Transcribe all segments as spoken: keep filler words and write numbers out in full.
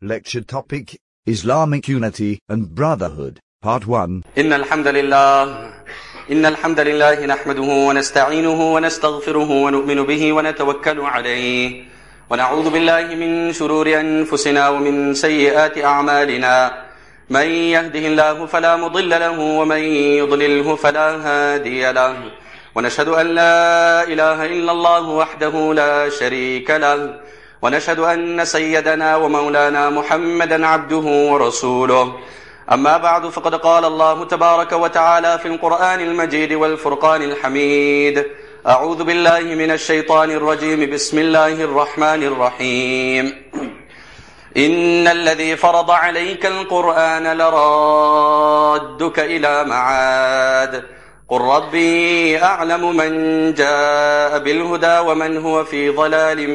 Lecture topic, Islamic Unity and Brotherhood, Part one. إن الحمد لله إن الحمد لله نحمده ونستعينه ونستغفره ونؤمن به ونتوكل عليه ونعوذ بالله من شرور أنفسنا ومن سيئات أعمالنا من يهده الله فلا مضل له ومن يضلله فلا هادي له ونشهد أن لا إله إلا الله وحده لا شريك له ونشهد أن سيدنا ومولانا محمدا عبده ورسوله أما بعد فقد قال الله تبارك وتعالى في القرآن المجيد والفرقان الحميد أعوذ بالله من الشيطان الرجيم بسم الله الرحمن الرحيم إن الذي فرض عليك القرآن لرادك إلى معاد قل ربي أعلم من جاء بالهدى ومن هو في ضلال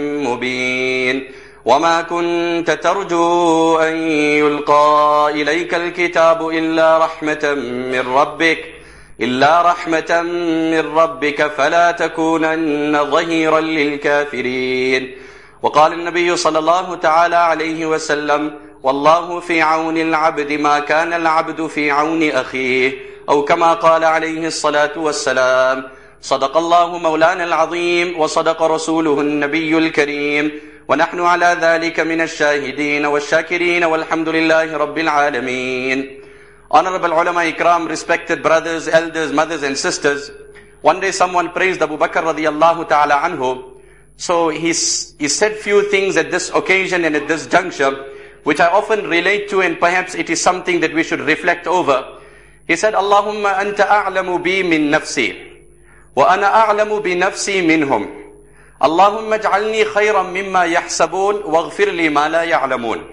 مبين وما كنت ترجو أن يلقى إليك الكتاب إلا رحمة من ربك إلا رحمة من ربك فلا تكونن ظهيرا للكافرين وقال النبي صلى الله تعالى عليه وسلم والله في عون العبد ما كان العبد في عون أخيه أو كما قال عليه الصلاة والسلام صدق الله مولانا العظيم وصدق رسوله النبي الكريم ونحن على ذلك من الشاهدين والشاكرين والحمد لله رب العالمين. Honorable ulama ikram, respected brothers, elders, mothers and sisters, one day someone praised Abu Bakr radiyallahu ta'ala anhu. So he, he said few things at this occasion and at this juncture which I often relate to, and perhaps it is something that we should reflect over. He said, Allahumma anta a'lamu bi min nafsi wa ana a'lamu bi nafsi minhum. Allahumma ij'alni khayran mimma yahsabun waghfir li ma la ya'lamun.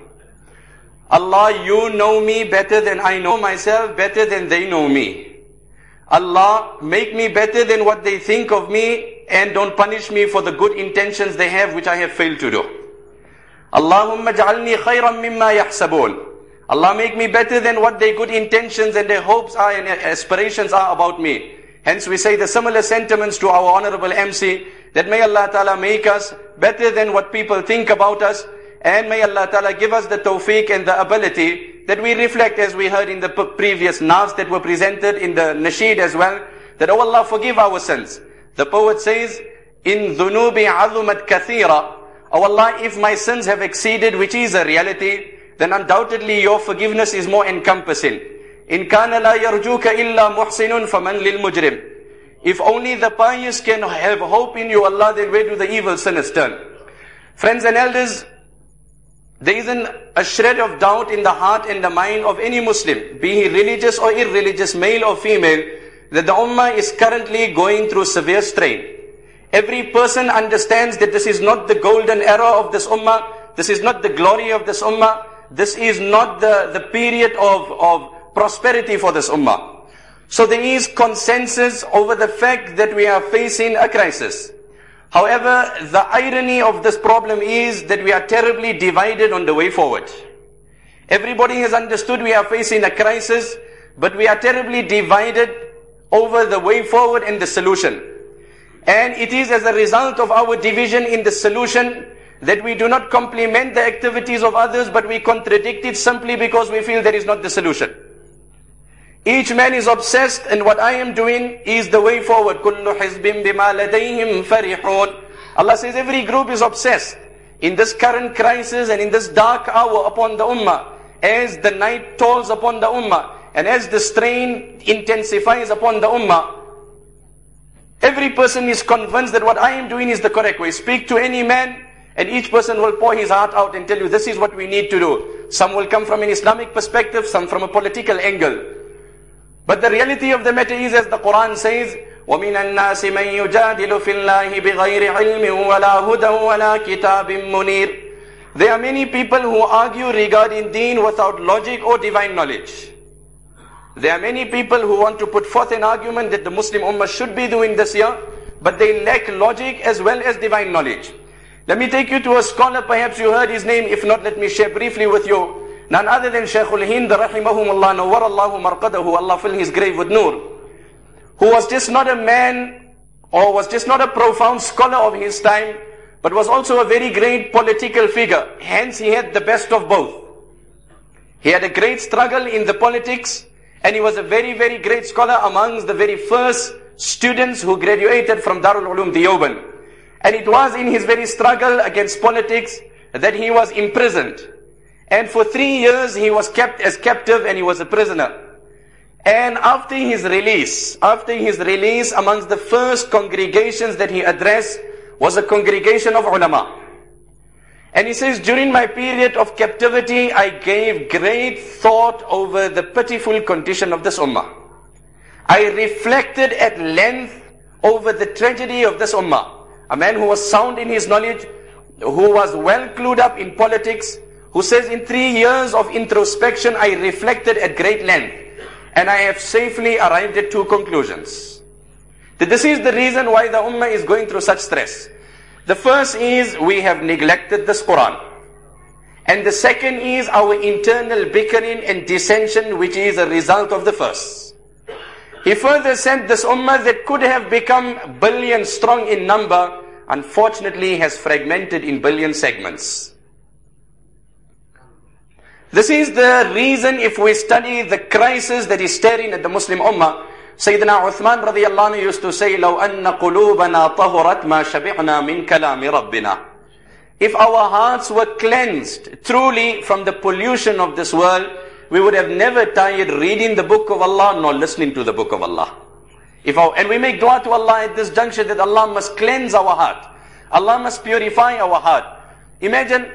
Allah, you know me better than I know myself, better than they know me. Allah, make me better than what they think of me, and don't punish me for the good intentions they have which I have failed to do. Allahumma ij'alni khayran mimma yahsabun. Allah, make me better than what their good intentions and their hopes are and aspirations are about me. Hence we say the similar sentiments to our honorable M C, that may Allah Ta'ala make us better than what people think about us, and may Allah Ta'ala give us the tawfiq and the ability that we reflect, as we heard in the previous nas that were presented in the nasheed as well, that, oh Allah, forgive our sins. The poet says, in dhunubi azumat kathira, oh Allah, if my sins have exceeded, which is a reality, then undoubtedly your forgiveness is more encompassing. In kana la yarjuka illa muhsinun faman lil mujrim. If only the pious can have hope in you, Allah, then where do the evil sinners turn? Friends and elders, there isn't a shred of doubt in the heart and the mind of any Muslim, be he religious or irreligious, male or female, that the ummah is currently going through severe strain. Every person understands that this is not the golden era of this ummah, this is not the glory of this ummah, this is not the, the period of, of prosperity for this ummah. So there is consensus over the fact that we are facing a crisis. However, the irony of this problem is that we are terribly divided on the way forward. Everybody has understood we are facing a crisis, but we are terribly divided over the way forward and the solution. And it is as a result of our division in the solution that we do not complement the activities of others, but we contradict it simply because we feel that is not the solution. Each man is obsessed, and what I am doing is the way forward. Kullu hizbin bima ladayhim farihun. Allah says every group is obsessed in this current crisis and in this dark hour upon the ummah, as the night tolls upon the ummah, and as the strain intensifies upon the ummah. Every person is convinced that what I am doing is the correct way. Speak to any man, and each person will pour his heart out and tell you, this is what we need to do. Some will come from an Islamic perspective, some from a political angle. But the reality of the matter is, as the Quran says, وَمِنَ النَّاسِ مَنْ يُجَادِلُ فِي اللَّهِ بِغَيْرِ عِلْمٍ وَلَا هُدًى وَلَا كِتَابٍ مُنِيرٍ. There are many people who argue regarding deen without logic or divine knowledge. There are many people who want to put forth an argument that the Muslim Ummah should be doing this year, but they lack logic as well as divine knowledge. Let me take you to a scholar, perhaps you heard his name, if not, let me share briefly with you. None other than Shaykhul Hind, rahimahumullah, nawwarallahu marqadahu, Allah fill his grave with nur, who was just not a man, or was just not a profound scholar of his time, but was also a very great political figure. Hence he had the best of both. He had a great struggle in the politics, and he was a very, very great scholar amongst the very first students who graduated from Darul Ulum Deoband. And it was in his very struggle against politics that he was imprisoned. And for three years he was kept as captive and he was a prisoner. And after his release, after his release, amongst the first congregations that he addressed was a congregation of ulama. And he says, during my period of captivity, I gave great thought over the pitiful condition of this ummah. I reflected at length over the tragedy of this ummah. A man who was sound in his knowledge, who was well clued up in politics, who says, in three years of introspection, I reflected at great length. And I have safely arrived at two conclusions. That this is the reason why the ummah is going through such stress. The first is we have neglected this Quran. And the second is our internal bickering and dissension, which is a result of the first. He further said this ummah that could have become billion strong in number, unfortunately has fragmented in billion segments. This is the reason if we study the crisis that is staring at the Muslim Ummah. Sayyidina Uthman radiyallahu anhu used to say, لَوْ أَنَّ قُلُوبَنَا طَهُرَتْ مَا شَبِعْنَا مِنْ كَلَامِ رَبِّنَا. If our hearts were cleansed truly from the pollution of this world, we would have never tired reading the book of Allah nor listening to the book of Allah. If our, and we make dua to Allah at this juncture that Allah must cleanse our heart. Allah must purify our heart. Imagine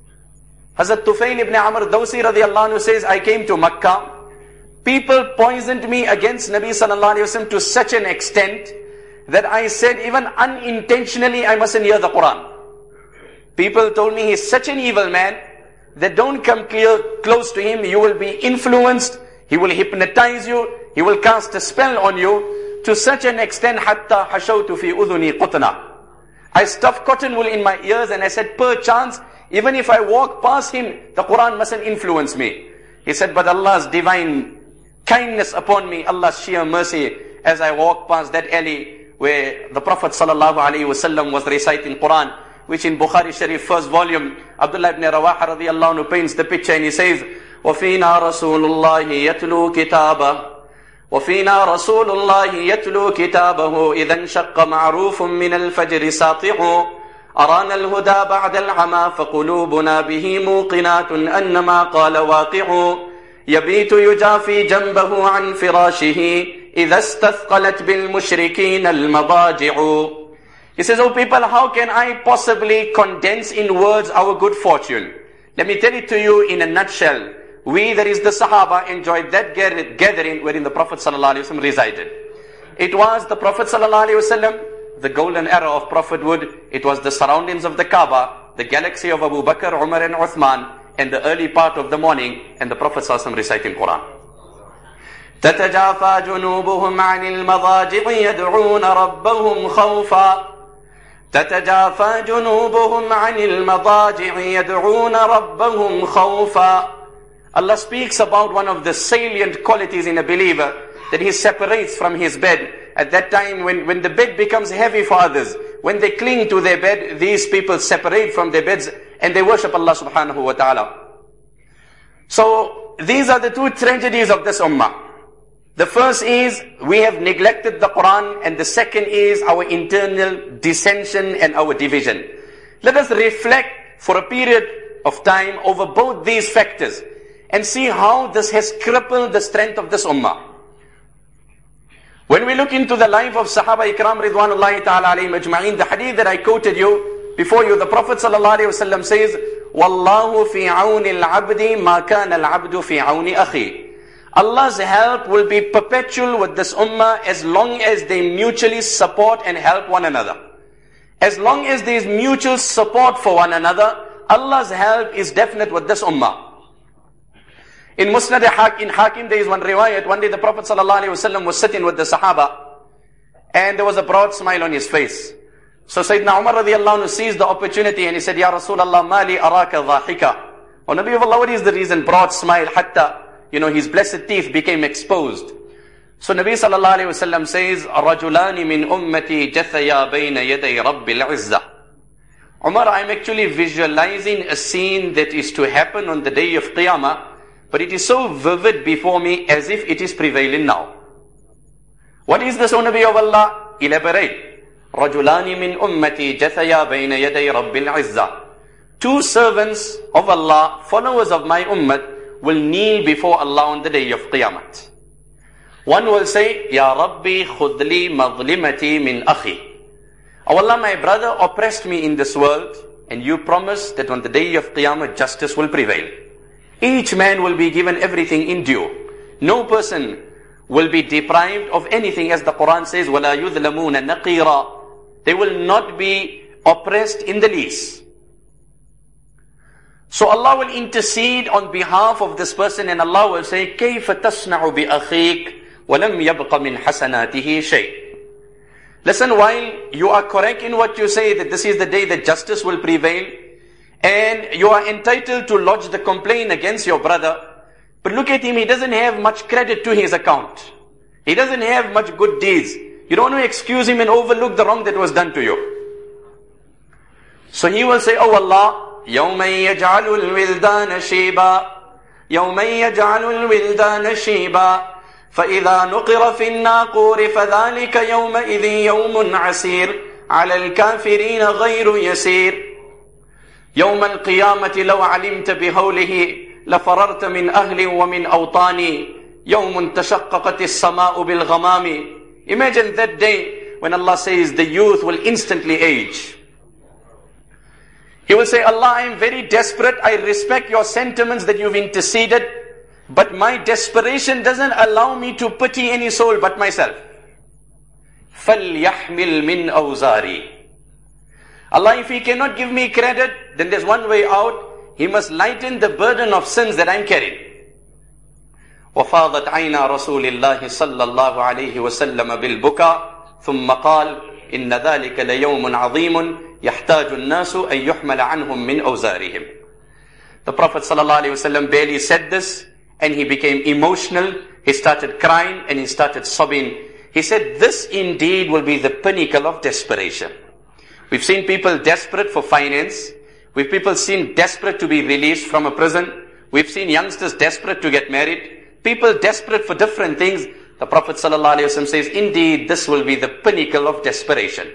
Hazrat Tufail ibn Amr Dawsi radiallahu anhu says, I came to Makkah. People poisoned me against Nabi sallallahu alayhi wa sallam to such an extent that I said, even unintentionally, I mustn't hear the Quran. People told me he's such an evil man that don't come clear, close to him. You will be influenced. He will hypnotize you. He will cast a spell on you to such an extent, hatta hashawtu fi udhuni qutna. I stuffed cotton wool in my ears and I said, perchance, even if I walk past him, the Quran mustn't influence me. He said, but Allah's divine kindness upon me, Allah's sheer mercy, as I walk past that alley where the Prophet sallallahu alaihi wasallam was reciting Quran, which in Bukhari Sharif, first volume, Abdullah ibn Rawaha radiyallahu anhu paints the picture and he says, وَفِينَا رَسُولُ اللَّهِ يَتْلُو كِتَابَهُ وَفِينَا رَسُولُ اللَّهِ يَتْلُو كِتَابَهُ إِذَا انشَقَّ مَعْرُوفٌ مِّنَ الْفَجْرِ سَاطِعُ أرانا الهدى بعد العمى فقلوبنا به موقنات أنما قال واقع يبيت يجافي جنبه عن فراشه إذا استثقلت بالمشركين المضاجع. He says, oh people, how can I possibly condense in words our good fortune? Let me tell it to you in a nutshell. We, that is the Sahaba, enjoyed that gathering wherein the Prophet ﷺ resided. It was the Prophet ﷺ, the golden era of prophethood. It was the surroundings of the Kaaba, the galaxy of Abu Bakr, Umar and Uthman, and the early part of the morning, and the Prophet ﷺ reciting Quran. تَتَجَافَى جُنُوبُهُمْ عَنِ الْمَضَاجِعِ يَدْعُونَ رَبَّهُمْ خَوْفًا تَتَجَافَى جُنُوبُهُمْ عَنِ الْمَضَاجِعِ يَدْعُونَ رَبَّهُمْ خَوْفًا. Allah speaks about one of the salient qualities in a believer, that he separates from his bed. At that time when, when the bed becomes heavy for others, when they cling to their bed, these people separate from their beds and they worship Allah subhanahu wa ta'ala. So these are the two tragedies of this ummah. The first is we have neglected the Quran, and the second is our internal dissension and our division. Let us reflect for a period of time over both these factors and see how this has crippled the strength of this ummah. When we look into the life of Sahaba Ikram Ridwanullahi Ta'ala alayhim ajma'in, the hadith that I quoted you before you, the Prophet Sallallahu Alaihi Wasallam says, Wallahu fi awni al-abdi ma kana al-abdu fi awni akhi. Allah's help will be perpetual with this ummah as long as they mutually support and help one another. As long as there is mutual support for one another, Allah's help is definite with this ummah. In Musnad in Hakim, there is one riwayat. One day the Prophet ﷺ was sitting with the Sahaba, and there was a broad smile on his face. So Sayyidina Umar radiallahu anhu seized the opportunity and he said, Ya Rasulullah, mali araka dhahika. Oh Nabi of Allah, what is the reason? Broad smile, hatta, you know, his blessed teeth became exposed. So Nabi sallallahu alayhi wa sallam says, Rajulani min ummati jathaya bayna yaday rabbil izzah. Umar, I'm actually visualizing a scene that is to happen on the day of Qiyamah, but it is so vivid before me as if it is prevailing now. What is this, O Nabi of Allah? Elaborate. رَجُلَانِ مِنْ أُمَّتِي جَثَيَا بَيْنَ يَدَيْ رَبِّ الْعِزَّةِ. Two servants of Allah, followers of my ummah, will kneel before Allah on the day of Qiyamah. One will say, Ya Rabbi khudli madlimati min akhi. Oh Allah, my brother oppressed me in this world, and you promise that on the day of Qiyamah justice will prevail. Each man will be given everything in due. No person will be deprived of anything, as the Quran says, وَلَا يُذْلَمُونَ نَقِيرًا. They will not be oppressed in the least. So Allah will intercede on behalf of this person, and Allah will say, كَيْفَ تَصْنَعُ بِأَخِيكَ وَلَمْ يَبْقَ مِنْ حَسَنَاتِهِ شَيْءٍ. Listen, while you are correct in what you say, that this is the day that justice will prevail, and you are entitled to lodge the complaint against your brother, but look at him, he doesn't have much credit to his account. He doesn't have much good deeds. You don't want to excuse him and overlook the wrong that was done to you. So he will say, Oh Allah, يَوْمَ يَجْعَلُ الْوِلْدَانَ شِيبًا يَوْمَ يَجْعَلُ الْوِلْدَانَ شِيبًا فَإِذَا نُقِرَ فِي النَّاقُورِ فَذَلِكَ يَوْمَئِذٍ يَوْمٌ عَسِيرٌ عَلَى الْكَافِرِينَ غَيْرُ يَسِيرٌ يَوْمَ الْقِيَامَةِ لَوْ عَلِمْتَ بِهَوْلِهِ لَفَرَرْتَ مِنْ أَهْلٍ وَمِنْ أَوْطَانِ يَوْمٌ تَشَقَّقَتِ السَّمَاءُ بِالْغَمَامِ. Imagine that day when Allah says the youth will instantly age. He will say, Allah, I am very desperate. I respect your sentiments that you've interceded, but my desperation doesn't allow me to pity any soul but myself. فَلْيَحْمِلْ مِنْ أَوْزَارِي. Allah, if He cannot give me credit, then there's one way out. He must lighten the burden of sins that I'm carrying. وَفَاضَتْ عَيْنَا رَسُولِ اللَّهِ صَلَّى اللَّهُ عَلَيْهِ وَسَلَّمَ بِالْبُكَى ثُمَّ قَالَ إِنَّ ذَلِكَ لَيَوْمٌ عَظِيمٌ يَحْتَاجُ النَّاسُ أَن يُحْمَلَ عَنْهُمْ مِنْ أَوْزَارِهِمْ. The Prophet ﷺ barely said this, and he became emotional. He started crying and he started sobbing. He said, this indeed will be the pinnacle of desperation. We've seen people desperate for finance. We've people seen desperate to be released from a prison. We've seen youngsters desperate to get married. People desperate for different things. The Prophet ﷺ says, indeed, this will be the pinnacle of desperation.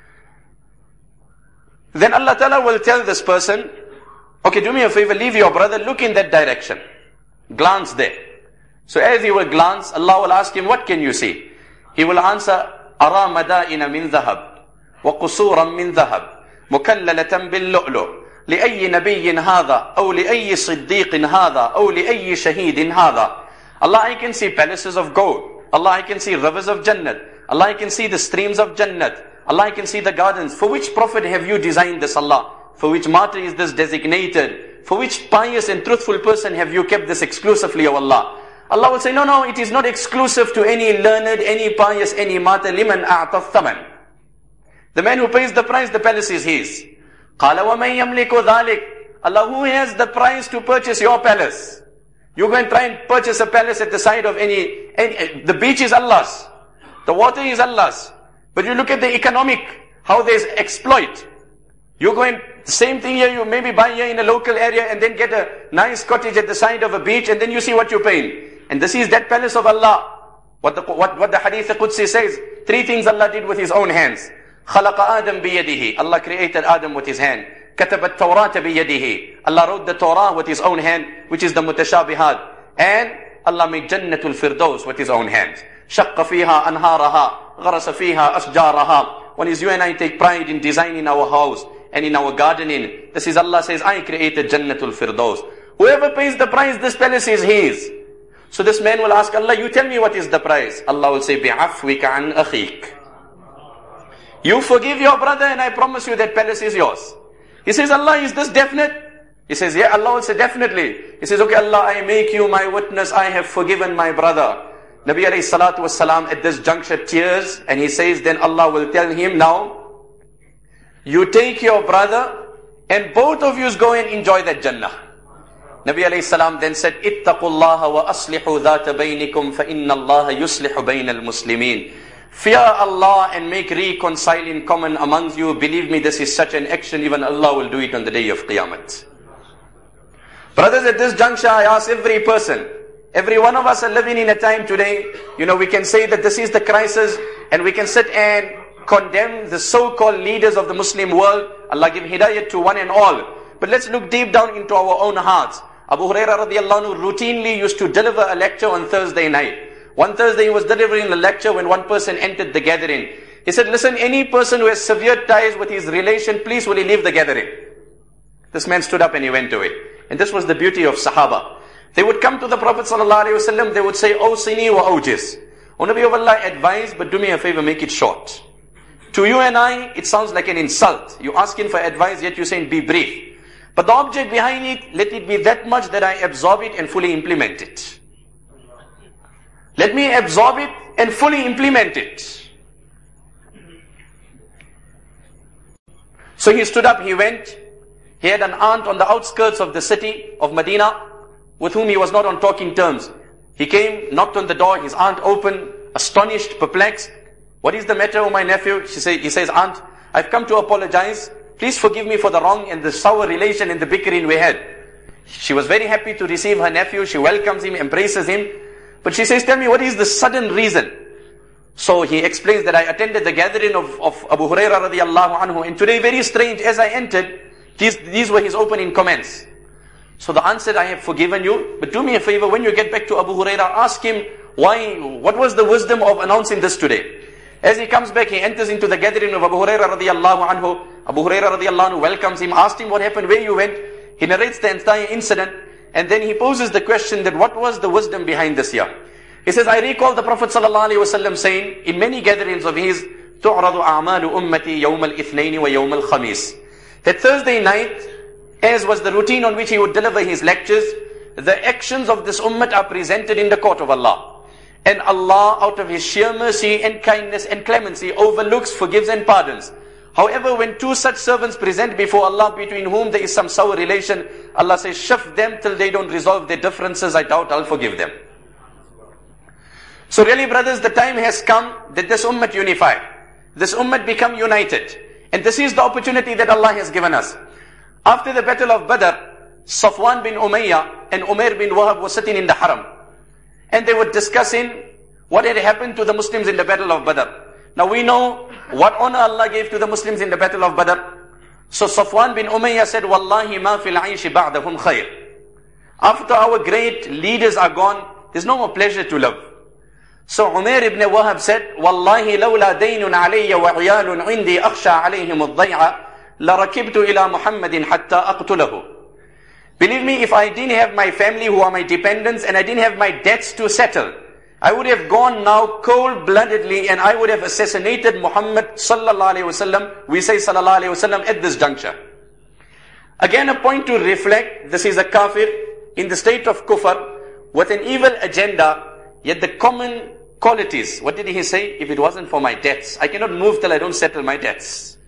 Then Allah Ta'ala will tell this person, okay, do me a favor, leave your brother, look in that direction. Glance there. So as he will glance, Allah will ask him, what can you see? He will answer, أَرَى مَدَائِنَ مِنْ ذَهَبٍ وَقُصُورًا مِنْ ذَهَبٍ مُكَلَّلَةً بِاللُّؤْلُؤِ لِأَيِّ نَبِيٍّ هَذَا أَوْ لِأَيِّ صِدِّيقٍ هَذَا أَوْ لِأَيِّ شَهِيدٍ هَذَا. Allah, I can see palaces of gold. Allah, I can see rivers of Jannat. Allah, I can see the streams of Jannat. Allah, I can see the gardens. For which prophet have you designed this, Allah? For which martyr is this designated? For which pious and truthful person have you kept this exclusively, O Allah? Allah will say, no, no, it is not exclusive to any learned, any pious, any martyr. لِمَنْ أَعْطَى الثَّمَنِ. The man who pays the price, the palace is his. قَالَ وَمَنْ يَمْلِكُ ذَلِكَ. Allah, who has the price to purchase your palace? You go and try and purchase a palace at the side of any, any, the beach is Allah's. The water is Allah's. But you look at the economic, how they exploit. You go and, same thing here, you maybe buy here in a local area and then get a nice cottage at the side of a beach, and then you see what you're paying. And this is that palace of Allah. What the, what, what the Hadith Qudsi says, three things Allah did with His own hands. خَلَقَ آدَمْ بِيَدِهِ. Allah created Adam with His hand. كَتَبَ التَّوْرَاةَ بِيَدِهِ. Allah wrote the Torah with His own hand, which is the mutashabihat. And Allah made Jannatul Firdaus with His own hands. شَقَّ فِيهَا أَنْهَارَهَا غَرَسَ فِيهَا أَشْجَارَهَا. When is you and I take pride in designing our house and in our gardening, this is Allah says, I created Jannatul Firdaus. Whoever pays the price, this palace is his. So this man will ask Allah, you tell me what is the price. Allah will say, بِعَفْوِكَ عَنْ أَخِيكَ. You forgive your brother and I promise you that palace is yours. He says, Allah, is this definite? He says, yeah. Allah will say, definitely. He says, okay, Allah, I make you my witness. I have forgiven my brother. Nabi alayhi salatu was salam at this juncture tears, and he says, then Allah will tell him, now, you take your brother and both of you go and enjoy that Jannah. Nabi alayhi salam then said, ittaqullaha wa aslihu dhata baynikum fa inna Allah yuslihu bayna al-muslimin. Fear Allah and make reconciling common amongst you. Believe me, this is such an action, even Allah will do it on the day of Qiyamah. Brothers, at this juncture, I ask every person, every one of us are living in a time today, you know, we can say that this is the crisis, and we can sit and condemn the so-called leaders of the Muslim world. Allah give hidayat to one and all. But let's look deep down into our own hearts. Abu Hurairah radiallahu anhu routinely used to deliver a lecture on Thursday night. One Thursday he was delivering a lecture when one person entered the gathering. He said, listen, any person who has severe ties with his relation, please will he leave the gathering? This man stood up and he went away. And this was the beauty of Sahaba. They would come to the Prophet sallallahu alaihi wasallam, they would say, O sini wa awjiz. O Nabi of Allah, advise, but do me a favor, make it short. To you and I, it sounds like an insult. You asking for advice, yet you're saying, be brief. But the object behind it, let it be that much that I absorb it and fully implement it. Let me absorb it and fully implement it. So he stood up, he went. He had an aunt on the outskirts of the city of Medina with whom he was not on talking terms. He came, knocked on the door, his aunt opened, astonished, perplexed. What is the matter, oh my nephew? She say, he says, Aunt, I've come to apologize. Please forgive me for the wrong and the sour relation and the bickering we had. She was very happy to receive her nephew. She welcomes him, embraces him. But she says, tell me, what is the sudden reason? So he explains that I attended the gathering of, of Abu Hurairah radiallahu anhu. And today, very strange, as I entered, these, these were his opening comments. So the aunt said, I have forgiven you, but do me a favor, when you get back to Abu Hurairah, ask him, why, what was the wisdom of announcing this today? As he comes back, he enters into the gathering of Abu Hurairah radiallahu anhu. Abu Hurairah radiallahu anhu welcomes him, asked him what happened, where you went. He narrates the entire incident, and then he poses the question that what was the wisdom behind this year? He says, I recall the Prophet sallallahu alaihi wasallam saying, in many gatherings of his, تُعْرَضُ أَعْمَالُ أُمَّتِي يَوْمَ الْإِثْنَيْنِ وَيَوْمَ الْخَمِيسِ. That Thursday night, as was the routine on which he would deliver his lectures, the actions of this ummah are presented in the court of Allah. And Allah, out of His sheer mercy and kindness and clemency, overlooks, forgives and pardons. However, when two such servants present before Allah, between whom there is some sour relation, Allah says, shift them till they don't resolve their differences, I doubt I'll forgive them. So really, brothers, the time has come that this ummah unify. This ummah become united. And this is the opportunity that Allah has given us. After the battle of Badr, Safwan bin Umayyah and Umair bin Wahab were sitting in the haram. And they were discussing what had happened to the Muslims in the battle of Badr. Now we know what honor Allah gave to the Muslims in the battle of Badr. So Safwan bin Umayyah said, Wallahi ma fil aishi ba'dahum khayr. After our great leaders are gone, there's no more pleasure to live. So Umair ibn Wahab said, Wallahi lawla daynun alayya wa iyalun indi akhsha alayhim al-day'a, la rakibtu ila Muhammadin hatta aqtulahu. Believe me, if I didn't have my family who are my dependents and I didn't have my debts to settle, I would have gone now cold-bloodedly and I would have assassinated Muhammad sallallahu alayhi wasallam. We say sallallahu alayhi wasallam at this juncture. Again, a point to reflect, this is a kafir in the state of kufr with an evil agenda, yet the common qualities. What did he say? If it wasn't for my debts, I cannot move till I don't settle my debts.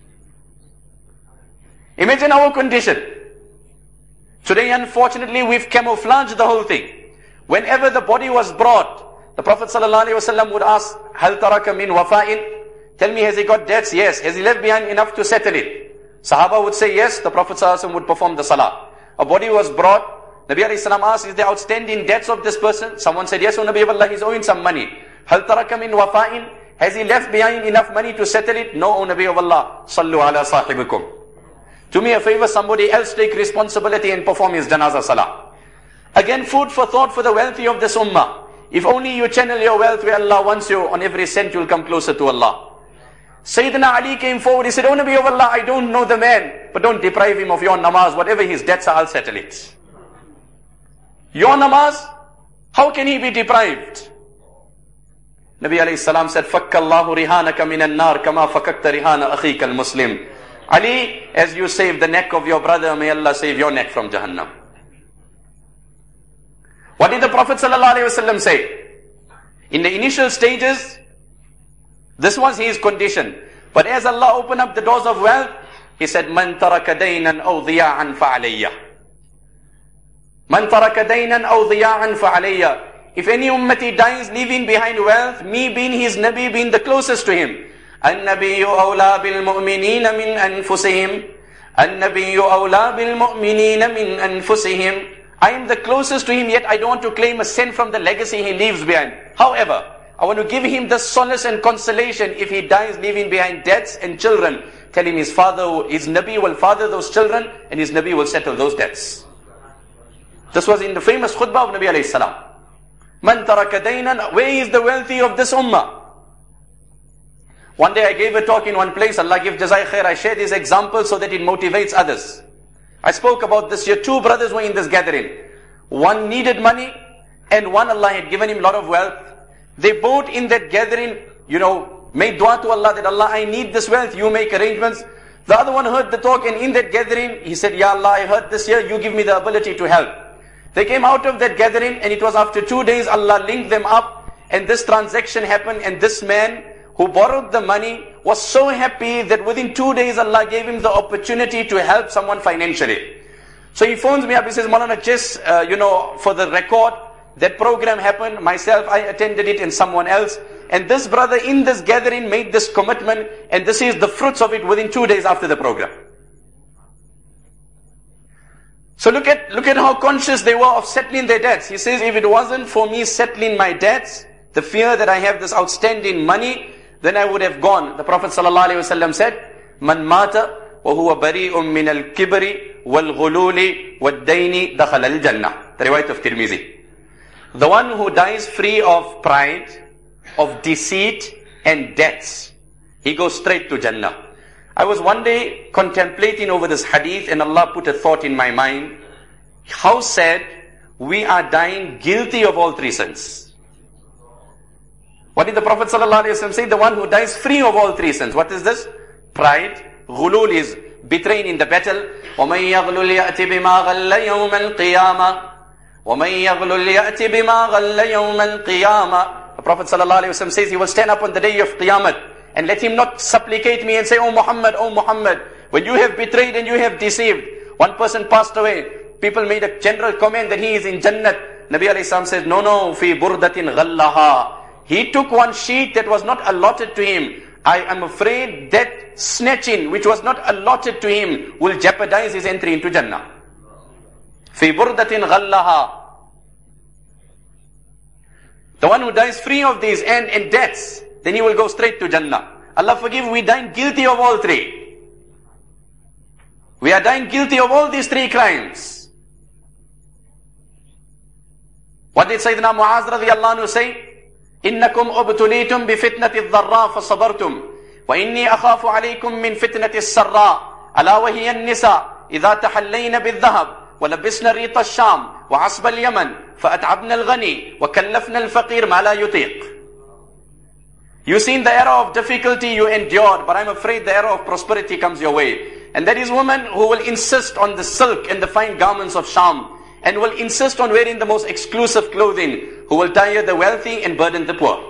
Imagine our condition. Today, unfortunately, we've camouflaged the whole thing. Whenever the body was brought, the Prophet ﷺ would ask, Hal taraka min wafa'in? Tell me, has he got debts? Yes. Has he left behind enough to settle it? Sahaba would say yes. The Prophet ﷺ would perform the salah. A body was brought. Nabi alayhi salam asked, is there outstanding debts of this person? Someone said, yes, O Nabi of Allah, he's owing some money. Hal taraka min wafa'in? Has he left behind enough money to settle it? No, O Nabi of Allah. Sallu ala sahibikum. Do me a favor, somebody else take responsibility and perform his janazah salah. Again, food for thought for the wealthy of this ummah. If only you channel your wealth where Allah wants you, on every cent you'll come closer to Allah. Sayyidina Ali came forward, he said, O Nabi of Allah, I don't know the man, but don't deprive him of your namaz. Whatever his debts are, I'll settle it. Your namaz, how can he be deprived? Nabi alayhi salam said, Fakka Allahu rihanaka minan nar kama fakakta rihana akhika al-muslim. Ali, as you save the neck of your brother, may Allah save your neck from Jahannam. What did the Prophet ﷺ say? In the initial stages, this was his condition. But as Allah opened up the doors of wealth, He said, Man taraka daynan aw dhiya'an fa'alayya. Man taraka daynan aw dhiya'an fa'alayya. If any ummati dies leaving behind wealth, me being his Nabi, being the closest to him, النبي أولى بالمؤمنين من أنفسهم النبي أولى بالمؤمنين من أنفسهم I am the closest to him, yet I don't want to claim a cent from the legacy he leaves behind. However, I want to give him the solace and consolation if he dies leaving behind debts and children. Tell him his father, his Nabi will father those children and his Nabi will settle those debts. This was in the famous khutbah of Nabi alayhi salam. Man taraka daynan, where is the wealthy of this ummah? One day I gave a talk in one place, Allah give jazai khair, I shared this example so that it motivates others. I spoke about this year, two brothers were in this gathering. One needed money and one Allah had given him a lot of wealth. They both in that gathering, you know, made dua to Allah that Allah, I need this wealth, you make arrangements. The other one heard the talk and in that gathering, he said, Ya Allah, I heard this year, you give me the ability to help. They came out of that gathering and it was after two days Allah linked them up and this transaction happened and this man who borrowed the money was so happy that within two days Allah gave him the opportunity to help someone financially. So he phones me up, he says, Maulana, just, uh, you know, for the record, that program happened, myself, I attended it and someone else. And this brother in this gathering made this commitment and this is the fruits of it within two days after the program. So look at, look at how conscious they were of settling their debts. He says, if it wasn't for me settling my debts, the fear that I have this outstanding money, then I would have gone. The Prophet ﷺ said, Man mata wa huwa bari'un min al-kibri wal-ghululi wad-dayni dakhal al-jannah. The riwayat of Tirmizi. The one who dies free of pride, of deceit and debts, he goes straight to Jannah. I was one day contemplating over this hadith and Allah put a thought in my mind. How sad we are dying guilty of all three sins. What did the Prophet ﷺ say? The one who dies free of all three sins. What is this? Pride. Ghulul is betraying in the battle. وَمَنْ يَغْلُلْ يَأْتِ بِمَا غَلَّ يَوْمَ الْقِيَامَةِ وَمَنْ يَغْلُلْ يَأْتِ بِمَا غَلَّ يَوْمَ الْقِيَامَةِ. The Prophet ﷺ says he will stand up on the day of Qiyamah and let him not supplicate me and say, Oh Muhammad, Oh Muhammad, when you have betrayed and you have deceived. One person passed away. People made a general comment that he is in Jannat. Nabi alayhi salam says, no, no, fi burdatin ghallaha. He took one sheet that was not allotted to him. I am afraid that snatching, which was not allotted to him, will jeopardize his entry into Jannah. Fi burdatin ghallaha. The one who dies free of these and, and debts, then he will go straight to Jannah. Allah forgive, we dying guilty of all three. We are dying guilty of all these three crimes. What did Sayyidina Muaz radiyallahu anhu say? إنكم أبتليتم بفتنة الضراء فصبرتم وإني أخاف عليكم من فتنة السراء ألا وهي النساء إذا تحلين بالذهب ولبسنا ريط الشام وعصب اليمن فأتعبنا الغني وكلفنا الفقير ما لا يطيق. You seen the era of difficulty you endured, but I'm afraid the era of prosperity comes your way. And that is women who will insist on the silk and the fine garments of Sham, and will insist on wearing the most exclusive clothing, who will tire the wealthy and burden the poor.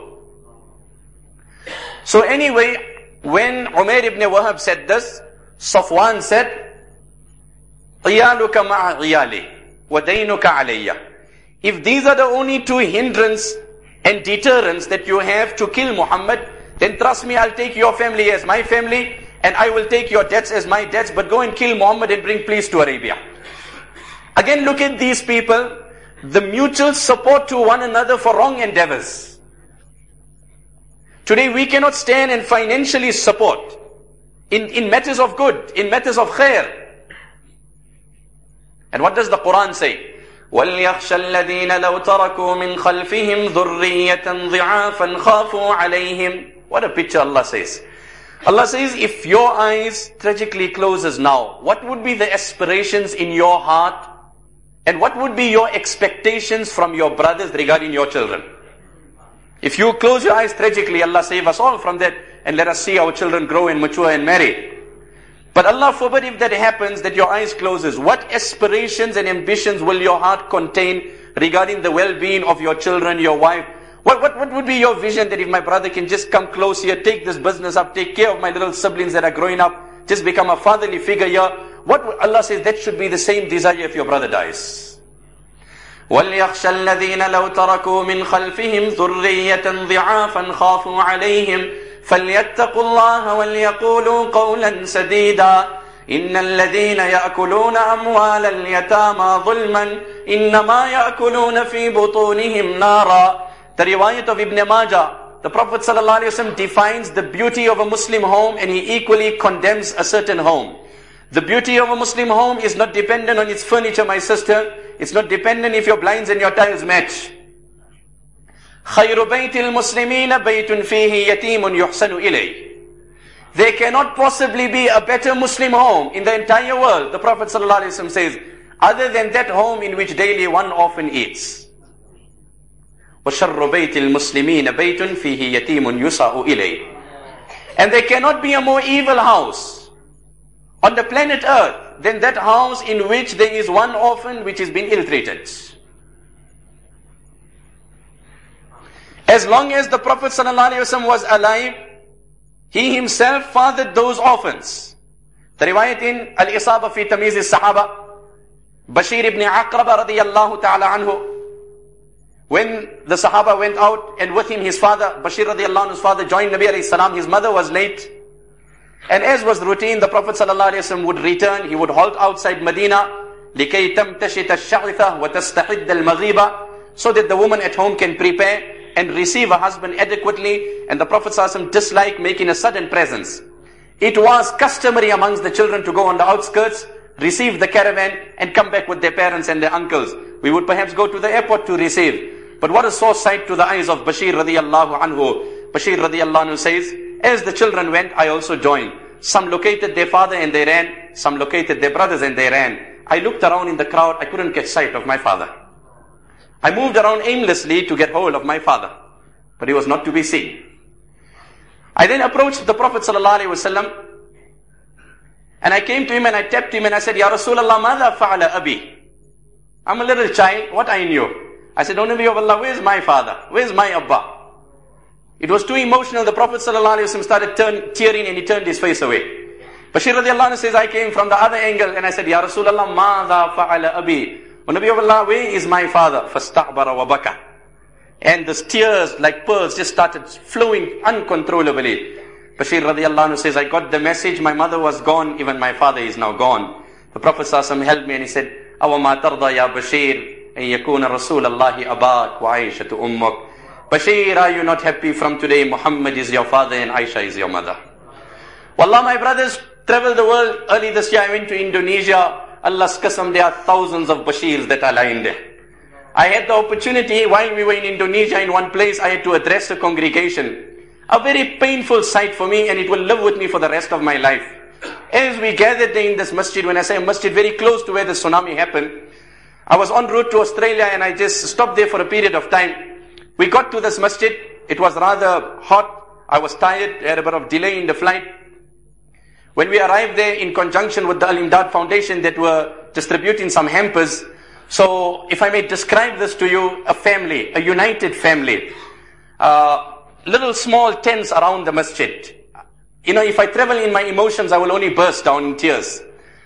So anyway, when Umair ibn Wahab said this, Safwan said, "Iyaluka ma'a iyali, wa daynuka alayya." If these are the only two hindrance and deterrents that you have to kill Muhammad, then trust me, I'll take your family as my family, and I will take your debts as my debts, but go and kill Muhammad and bring peace to Arabia. Again, look at these people, the mutual support to one another for wrong endeavors. Today we cannot stand and financially support in, in matters of good, in matters of khair. And what does the Quran say? وَلْيَخْشَ الَّذِينَ لَوْ تَرَكُوا مِنْ خَلْفِهِمْ ذُرِّيَّةً ضِعَافًا خَافُوا عَلَيْهِمْ. What a picture Allah says. Allah says, if your eyes tragically closes now, what would be the aspirations in your heart? And what would be your expectations from your brothers regarding your children? If you close your eyes tragically, Allah save us all from that, and let us see our children grow and mature and marry. But Allah forbid if that happens, that your eyes closes. What aspirations and ambitions will your heart contain regarding the well-being of your children, your wife? What, what, what would be your vision that if my brother can just come close here, take this business up, take care of my little siblings that are growing up, just become a fatherly figure here? What Allah says, that should be the same desire if your brother dies. وَلْيَخْشَ الَّذِينَ لَوْ تَرَكُوا مِنْ خَلْفِهِمْ ذُرِّيَّةً ضِعَافًا خَافُوا عَلَيْهِمْ فَلْيَتَّقُوا اللَّهَ وَلْيَقُولُوا قَوْلًا سَدِيدًا إِنَّ الَّذِينَ يَأْكُلُونَ أَمْوَالَ الْيَتَامَى ظُلْمًا إِنَّمَا يَأْكُلُونَ فِي بُطُونِهِمْ نَارًا. The riwayat of Ibn Majah, the Prophet ﷺ defines the beauty of a Muslim home and he equally condemns a certain home. The beauty of a Muslim home is not dependent on its furniture, my sister. It's not dependent if your blinds and your tiles match. خَيْرُ بَيْتِ الْمُسْلِمِينَ بَيْتٌ فِيهِ يَتِيمٌ يُحْسَنُ إِلَيْهِ. There cannot possibly be a better Muslim home in the entire world, the Prophet ﷺ says, other than that home in which daily one orphan eats. وَشَرُّ بَيْتِ الْمُسْلِمِينَ بَيْتٌ فِيهِ يَتِيمٌ يُسَعُ إِلَيْهِ. And there cannot be a more evil house on the planet Earth than that house in which there is one orphan which has been ill-treated. As long as the Prophet ﷺ was alive, he himself fathered those orphans. The riwayat in Al-Isaba fi Tamiz al-Sahaba, Bashir ibn Aqraba radiyallahu ta'ala anhu, when the Sahaba went out and with him his father, Bashir radiyallahu anhu's father joined Nabi alayhi salam, his mother was late. And as was routine, the Prophet sallallahu alayhi wasallam would return, he would halt outside Medina, لِكَيْ تَمْتَشِتَ الشَّعِثَةِ وَتَسْتَحِدَّ الْمَغِيبَةِ, so that the woman at home can prepare and receive her husband adequately. And the Prophet ﷺ disliked making a sudden presence. It was customary amongst the children to go on the outskirts, receive the caravan and come back with their parents and their uncles. We would perhaps go to the airport to receive. But what a sore sight to the eyes of Bashir radiyallahu anhu. Bashir radiyallahu anhu says, as the children went, I also joined. Some located their father and they ran. Some located their brothers and they ran. I looked around in the crowd, I couldn't get sight of my father. I moved around aimlessly to get hold of my father, but he was not to be seen. I then approached the Prophet ﷺ and I came to him and I tapped him and I said, Ya Rasulullah, madha fa'ala abi? I'm a little child, what I knew? I said, O Nabi of Allah, where's my father? Where's my Abba? It was too emotional. The Prophet ﷺ started turn, tearing and he turned his face away. Bashir radiallahu anhu says, I came from the other angle and I said, Ya Rasulullah, madha fa'ala abi? O Nabi of Allah, where is my father? فَاسْتَعْبَرَ وَبَكَى. And the tears like pearls just started flowing uncontrollably. Bashir radiallahu anhu says, I got the message, my mother was gone, even my father is now gone. The Prophet ﷺ held me and he said, أَوَمَا تَرْضَى يَا بَشِيرٌ أَن يَكُونَ رَسُولَ اللَّهِ أَبَاكَ وَعَيْشَةُ أُمُّكَ. Bashir, are you not happy from today? Muhammad is your father and Aisha is your mother. Wallah, my brothers, traveled the world. Early this year I went to Indonesia. Allah's qasam, there are thousands of Bashirs that are lying there. I had the opportunity while we were in Indonesia in one place, I had to address a congregation. A very painful sight for me and it will live with me for the rest of my life. As we gathered there in this masjid, when I say a masjid very close to where the tsunami happened, I was en route to Australia and I just stopped there for a period of time. We got to this masjid, it was rather hot, I was tired, I had a bit of delay in the flight. When we arrived there in conjunction with the Al-Imdad Foundation that were distributing some hampers, so if I may describe this to you, a family, a united family, uh, little small tents around the masjid. You know, if I travel in my emotions, I will only burst down in tears.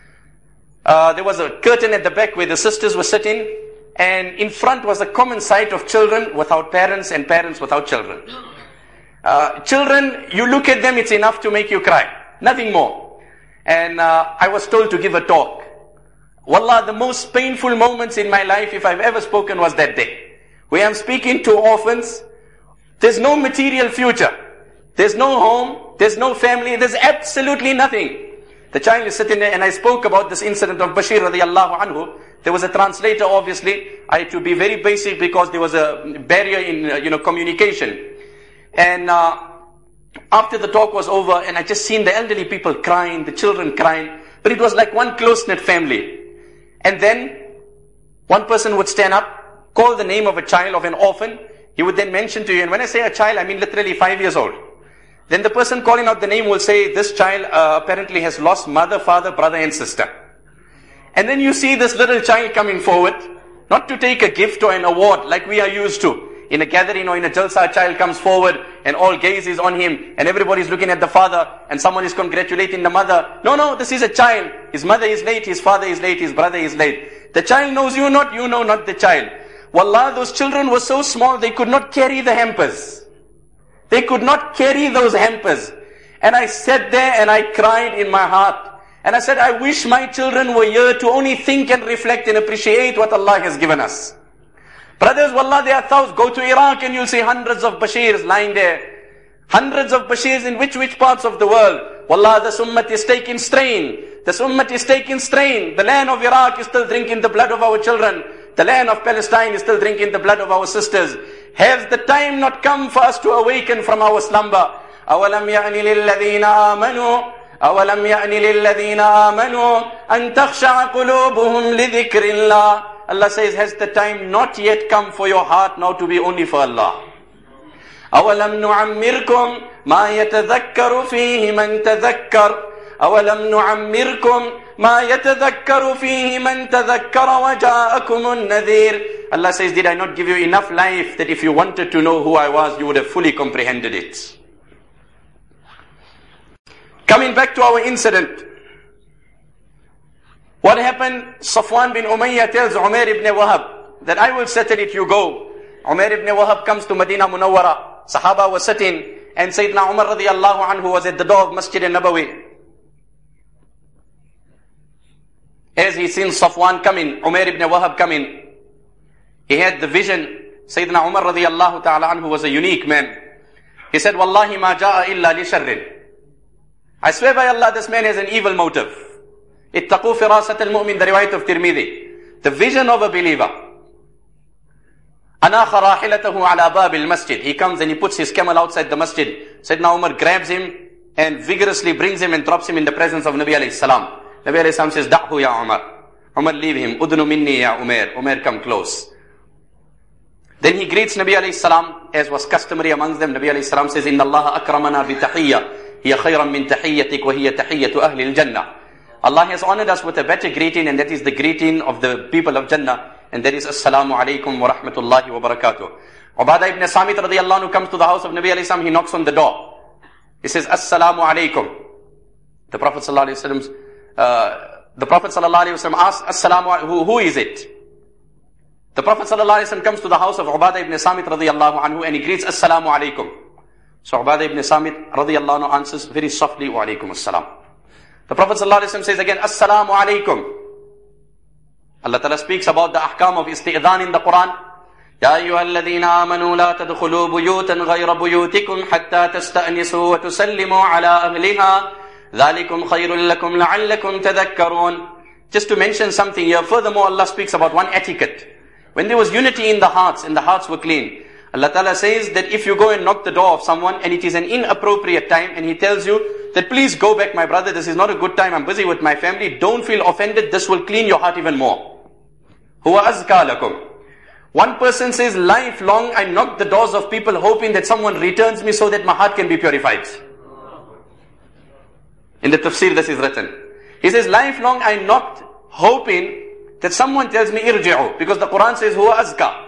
Uh, there was a curtain at the back where the sisters were sitting, and in front was a common sight of children without parents and parents without children. Uh, children, you look at them, it's enough to make you cry. Nothing more. And uh, I was told to give a talk. Wallah, the most painful moments in my life, if I've ever spoken, was that day. Where I'm speaking to orphans. There's no material future. There's no home. There's no family. There's absolutely nothing. The child is sitting there and I spoke about this incident of Bashir radiallahu anhu. There was a translator, obviously. I had to be very basic because there was a barrier in uh, you know, communication. And uh, after the talk was over and I just seen the elderly people crying, the children crying. But it was like one close-knit family. And then one person would stand up, call the name of a child, of an orphan. He would then mention to you, and when I say a child, I mean literally five years old. Then the person calling out the name will say, this child uh, apparently has lost mother, father, brother and sister. And then you see this little child coming forward, not to take a gift or an award like we are used to. In a gathering or in a jalsa, a child comes forward and all gaze is on him and everybody's looking at the father and someone is congratulating the mother. No, no, this is a child. His mother is late, his father is late, his brother is late. The child knows you not, you know not the child. Wallah, those children were so small, they could not carry the hampers. They could not carry those hampers. And I sat there and I cried in my heart. And I said, I wish my children were here to only think and reflect and appreciate what Allah has given us. Brothers, wallah, there are thousands. Go to Iraq and you'll see hundreds of Bashirs lying there. Hundreds of Bashirs in which, which parts of the world? Wallah, this ummah is taking strain. This ummah is taking strain. The land of Iraq is still drinking the blood of our children. The land of Palestine is still drinking the blood of our sisters. Has the time not come for us to awaken from our slumber? أَوَلَمْ يَعْنِ لِلَّذِينَ آمَنُوا أَوَلَمْ يَعْنِ لِلَّذِينَ آمَنُوا أَن تَخْشَعَ قُلُوبُهُمْ لِذِكْرِ اللَّهِ. Allah says, has the time not yet come for your heart now to be only for Allah? أَوَلَمْ نُعَمِّرْكُمْ مَا يَتَذَكَّرُ فِيهِ مَنْ تَذَكَّرُ أَوَلَمْ نُعَمِّرْكُمْ مَا يَتَذَكَّرُ فِيهِ مَنْ تَذَكَّرَ وَجَاءَكُمُ النَّذِيرُ. Allah says, did I not give you enough life that if you wanted to know who I was, you would have fully comprehended it? Coming back to our incident. What happened? Safwan bin Umayyah tells Umair ibn Wahab that I will settle it, you go. Umair ibn Wahab comes to Medina Munawwara. Sahaba was sitting and Sayyidina Umar radiallahu anhu was at the door of Masjid al-Nabawi. As he seen Safwan coming, Umair ibn Wahab coming, he had the vision. Sayyidina Umar radiallahu ta'ala anhu was a unique man. He said, Wallahi ma ja'a illa li sharrin. I swear by Allah, this man has an evil motive. Ittaqu firasat al-mu'min, the riwayat of Tirmidhi. The vision of a believer. Anakha rahilatahu ala bab al-masjid. He comes and he puts his camel outside the masjid. Sayyidina Umar grabs him and vigorously brings him and drops him in the presence of Nabi alayhi salam. Nabi alayhi salam says, Da'hu ya Umar. Umar, leave him. Udnu minni ya Umair. Umair, come close. Then he greets Nabi alayhi salam, as was customary amongst them. Nabi alayhi salam says, Inna Allah akramana bi tahiyya. Hiya khayran min tahiyyatik wa hiya tahiyyatu ahli al-jannah. Allah has honored us with a better greeting, and that is the greeting of the people of Jannah, and that is Assalamu alaikum wa rahmatullahi wa barakatuh. Ubadah ibn Samit radiyallahu anhu comes to the house of Nabi alayhi salam. He knocks on the door. He says, Assalamu alaikum. The Prophet sallallahu alayhi wa sallam, uh, the Prophet sallallahu alayhi wa sallam asks, Assalamu alaikum, who, who is it? The Prophet sallallahu alayhi wa sallam comes to the house of Ubadah ibn Samit radiyallahu anhu and he greets, Assalamu alaikum. So Ubadah ibn Samit radiyallahu anhu answers very softly, Wa alaikum assalam. The Prophet ﷺ says again, Assalamu alaikum. Allah Ta'ala speaks about the ahkam of isti'adhan in the Quran. Ya ayyuhalladhina amanu la tadkhulu buyutan ghayra buyutikum hatta tasta'nisu wa tusallimu ala ahliha. Dhalikum khayrun lakum la'allakum tadhakkarun. Just to mention something here, furthermore Allah speaks about one etiquette. When there was unity in the hearts and the hearts were clean, Allah Ta'ala says that if you go and knock the door of someone and it is an inappropriate time and he tells you that please go back my brother, this is not a good time, I'm busy with my family, don't feel offended, this will clean your heart even more. Huwa azka lakum. One person says, lifelong I knock the doors of people hoping that someone returns me so that my heart can be purified. In the tafsir this is written. He says, lifelong I knocked hoping that someone tells me irji'u, because the Quran says huwa azka.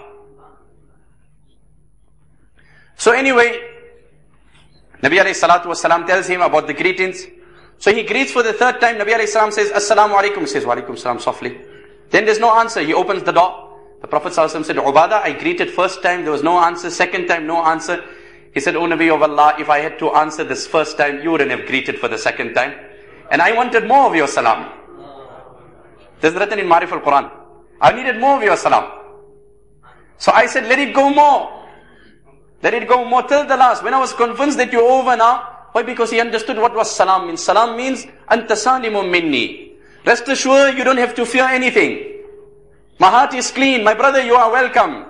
So anyway, Nabi alayhi salatu wasalam tells him about the greetings. So he greets for the third time. Nabi alayhi salam says, Assalamu alaikum. He says, Wa alaikum salam softly. Then there's no answer. He opens the door. The Prophet sallallahu alaihi wasallam said, Ubadah, I greeted first time. There was no answer. Second time, no answer. He said, O Nabi of Allah, if I had to answer this first time, you wouldn't have greeted for the second time. And I wanted more of your salam. This is written in Marif al-Quran. I needed more of your salam. So I said, let it go more. Let it go more till the last. When I was convinced that you're over now, why? Because he understood what was salam means. Salam means, Anta salimun minni. Rest assured, you don't have to fear anything. My heart is clean. My brother, you are welcome.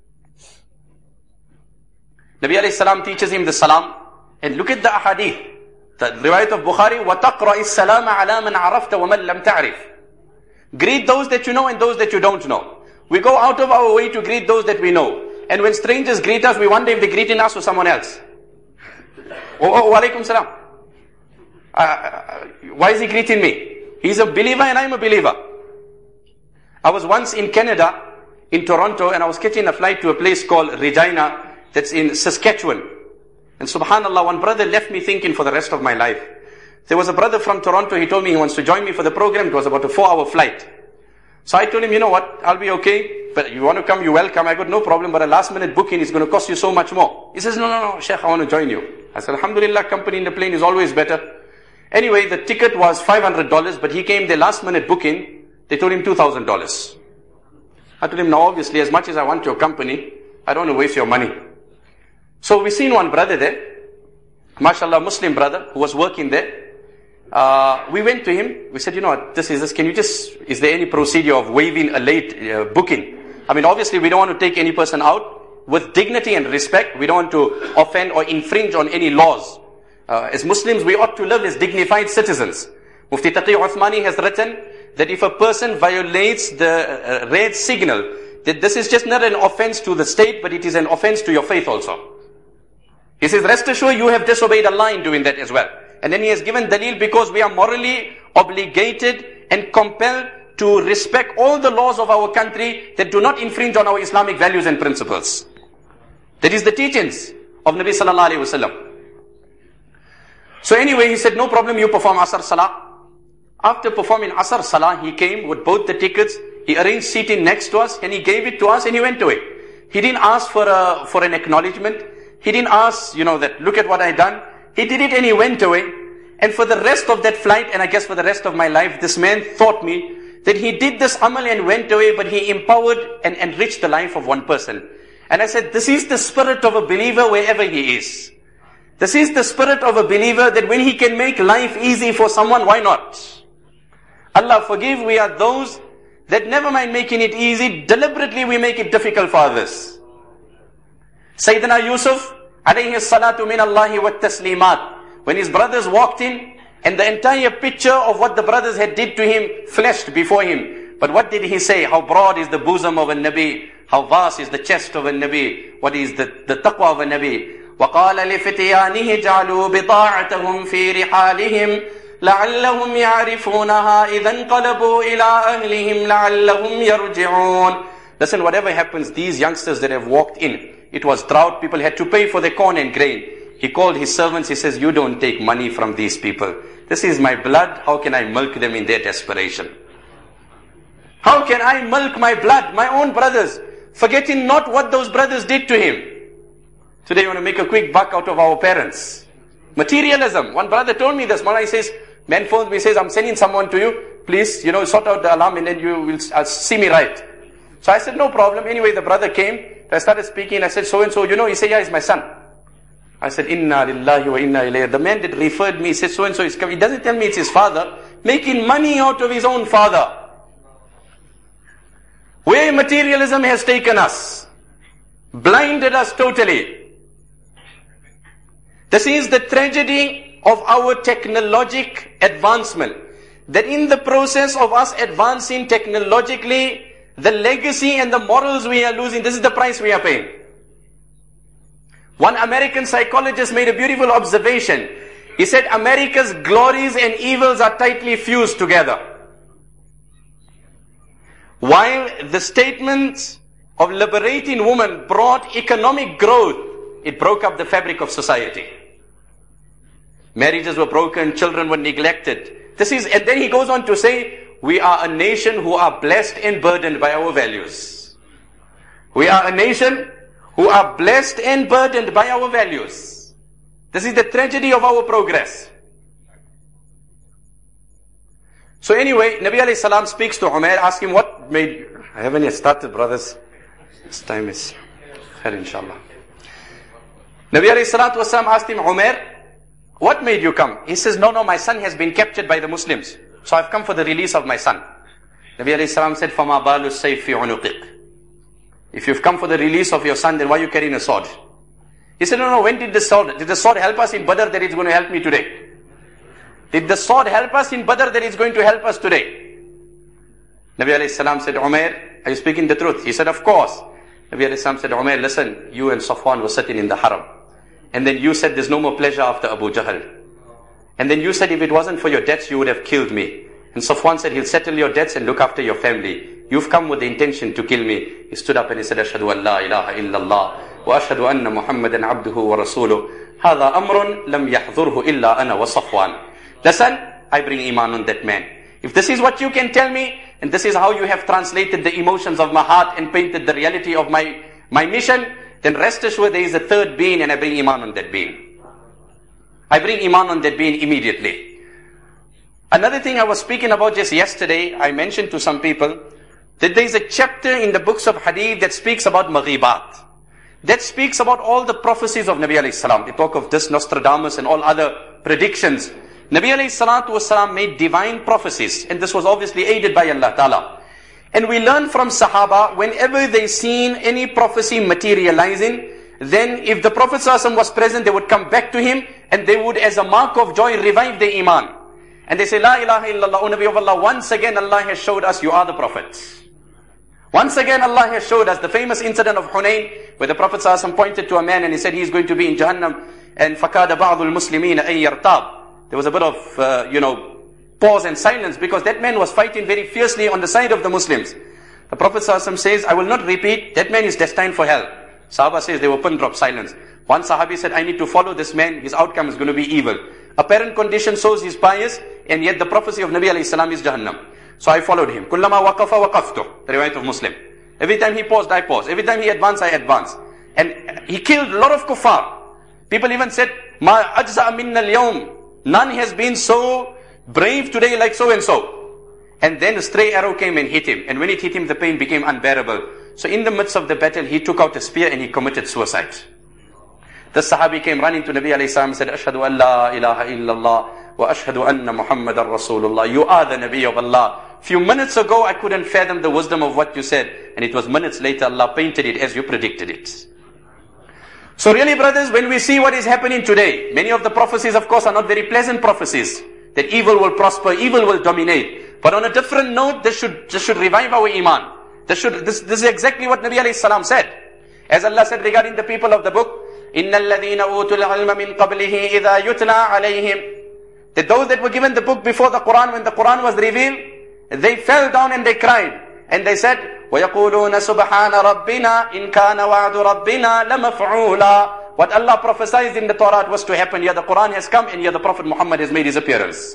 Nabi alayhi salam teaches him the salam. And look at the ahadith. The riwayat of Bukhari, وَتَقْرَأِ السَّلَامَ عَلَى مَنْ عَرَفْتَ وَمَنْ لَمْ تَعْرِفْ. Greet those that you know and those that you don't know. We go out of our way to greet those that we know. And when strangers greet us, we wonder if they're greeting us or someone else. Oh, oh wa alaikum salam. Uh, why is he greeting me? He's a believer and I'm a believer. I was once in Canada, in Toronto, and I was catching a flight to a place called Regina, that's in Saskatchewan. And subhanallah, one brother left me thinking for the rest of my life. There was a brother from Toronto, he told me he wants to join me for the program. It was about a four hour flight. So I told him, you know what, I'll be okay. But you want to come, you're welcome. I got no problem, but a last minute booking is going to cost you so much more. He says, no, no, no, Sheikh, I want to join you. I said, alhamdulillah, company in the plane is always better. Anyway, the ticket was five hundred dollars, but he came there last minute booking. They told him two thousand dollars. I told him, no, obviously, as much as I want your company, I don't want to waste your money. So we seen one brother there, mashallah, Muslim brother, who was working there. Uh, we went to him. We said, you know what, this is this. Can you just, is there any procedure of waiving a late uh, booking? I mean, obviously, we don't want to take any person out. With dignity and respect, we don't want to offend or infringe on any laws. Uh, as Muslims, we ought to live as dignified citizens. Mufti Taqi Uthmani has written that if a person violates the uh, red signal, that this is just not an offense to the state, but it is an offense to your faith also. He says, rest assured you have disobeyed Allah in doing that as well. And then he has given dalil because we are morally obligated and compelled to respect all the laws of our country that do not infringe on our Islamic values and principles. That is the teachings of Nabi sallallahu alayhi wasallam. So anyway, he said, no problem, you perform Asr Salah. After performing Asr Salah, he came with both the tickets. He arranged seating next to us and he gave it to us and he went away. He didn't ask for a, for an acknowledgement. He didn't ask, you know, that look at what I done. He did it and he went away. And for the rest of that flight, and I guess for the rest of my life, this man taught me that he did this amal and went away, but he empowered and enriched the life of one person. And I said, this is the spirit of a believer wherever he is. This is the spirit of a believer that when he can make life easy for someone, why not? Allah forgive, we are those that never mind making it easy, deliberately we make it difficult for others. Sayyidina Yusuf, alayhi salatu min Allahi wa taslimat. When his brothers walked in, and the entire picture of what the brothers had did to him flashed before him. But what did he say? How broad is the bosom of a Nabi? How vast is the chest of a Nabi? What is the, the taqwa of a Nabi? وَقَالَ لِفِتْيَانِهِ جَعْلُوا بِضَاعَتَهُمْ فِي رِحَالِهِمْ لَعَلَّهُمْ يَعْرِفُونَهَا إِذَا انْقَلَبُوا إِلَىٰ أَهْلِهِمْ لَعَلَّهُمْ يَرْجِعُونَ. Listen, whatever happens, these youngsters that have walked in, it was drought, people had to pay for their corn and grain. He called his servants, he says, you don't take money from these people. This is my blood, how can I milk them in their desperation? How can I milk my blood, my own brothers, forgetting not what those brothers did to him? Today you want to make a quick buck out of our parents. Materialism. One brother told me this, Mullah, he says, man phones me, says, I'm sending someone to you, please, you know, sort out the alarm and then you will uh, see me right. So I said, no problem. Anyway, the brother came, I started speaking, I said, so and so, you know, he said, yeah, he's my son. I said, Inna lillahi wa inna ilayhi. The man that referred me, he said, so and so is coming. He doesn't tell me it's his father, making money out of his own father. Where materialism has taken us, blinded us totally. This is the tragedy of our technologic advancement. That in the process of us advancing technologically, the legacy and the morals we are losing, this is the price we are paying. One American psychologist made a beautiful observation. He said, America's glories and evils are tightly fused together. While the statement of liberating women brought economic growth, it broke up the fabric of society. Marriages were broken, children were neglected. This is, and then he goes on to say, we are a nation who are blessed and burdened by our values. We are a nation who are blessed and burdened by our values. This is the tragedy of our progress. So anyway, Nabi alayhi salam speaks to Umair, ask him what made, I haven't yet started, brothers. This time is khair, inshallah. Nabi alayhi salatu wasalam asked him, Umair, what made you come? He says, no, no, my son has been captured by the Muslims. So I've come for the release of my son. Nabi alayhi salam said, فَمَا بَالُ السَّيْفِ فِي عُنُقِقِ. If you've come for the release of your son, then why are you carrying a sword? He said, no, no, when did the sword, did the sword help us in Badr that it's going to help me today? Did the sword help us in Badr that it's going to help us today? Nabi alayhi salam said, Umair, are you speaking the truth? He said, of course. Nabi alayhi salam said, Umair, listen, you and Safwan were sitting in the haram. And then you said, there's no more pleasure after Abu Jahl. And then you said, if it wasn't for your debts, you would have killed me. And Safwan said, he'll settle your debts and look after your family. You've come with the intention to kill me. He stood up and he said, Ashhadu an la ilaha illallah wa ashhadu anna Muhammadan abduhu wa rasuluh. Hadha amrun lam yahdhurhu illa ana wa Safwan. Listen, I bring iman on that man. If this is what you can tell me, and this is how you have translated the emotions of my heart and painted the reality of my, my mission, then rest assured there is a third being and I bring iman on that being. I bring iman on that being immediately. Another thing I was speaking about just yesterday, I mentioned to some people that there is a chapter in the books of hadith that speaks about maghibat. That speaks about all the prophecies of Nabi alayhi salam. They talk of this Nostradamus and all other predictions. Nabi alayhi salatu wasalam made divine prophecies, and this was obviously aided by Allah Ta'ala. And we learn from Sahaba, whenever they seen any prophecy materializing, then if the Prophet ﷺ was present, they would come back to him, and they would, as a mark of joy, revive their iman. And they say, La ilaha illallah, O Nabi of Allah, once again Allah has showed us you are the Prophet. Once again Allah has showed us the famous incident of Hunayn, where the Prophet ﷺ pointed to a man and he said he is going to be in Jahannam, and فَكَادَ بَعْضُ الْمُسْلِمِينَ أَن يَرْتَابُ. There was a bit of, uh, you know, pause and silence, because that man was fighting very fiercely on the side of the Muslims. The Prophet ﷺ says, I will not repeat, that man is destined for hell. Sahaba says, they were pin drop silence. One Sahabi said, I need to follow this man, his outcome is going to be evil. Apparent condition shows he's pious, and yet the prophecy of Nabi alayhi salam is Jahannam. So I followed him. Kullama waqafa waqaftu. The riwayat of Muslim. Every time he paused, I paused. Every time he advanced, I advanced. And he killed a lot of kuffar. People even said, Ma ajza minna al-yawm. None has been so brave today like so and so. And then a stray arrow came and hit him. And when it hit him, the pain became unbearable. So in the midst of the battle, he took out a spear and he committed suicide. The Sahabi came running to Nabi alayhi salam and said, Ashhadu an la ilaha illallah wa ashhadu anna Muhammadan Rasulullah. You are the Nabi of Allah. Few minutes ago, I couldn't fathom the wisdom of what you said. And it was minutes later, Allah painted it as you predicted it. So really, brothers, when we see what is happening today, many of the prophecies, of course, are not very pleasant prophecies. That evil will prosper, evil will dominate. But on a different note, this should, this should revive our iman. This, should, this, this is exactly what Nabi alayhi salam said. As Allah said regarding the people of the book, إِنَّ الَّذِينَ أُوتُوا الْعِلْمَ مِنْ قَبْلِهِ إِذَا يُتْلَى عَلَيْهِمْ. That those that were given the book before the Quran, when the Quran was revealed, they fell down and they cried. And they said, وَيَقُولُونَ سُبْحَانَ رَبِّنَا إِنْ كَانَ وَعْدُ رَبِّنَا لَمَفْعُولًا. What Allah prophesied in the Torah was to happen. Here the Quran has come, and here the Prophet Muhammad has made his appearance.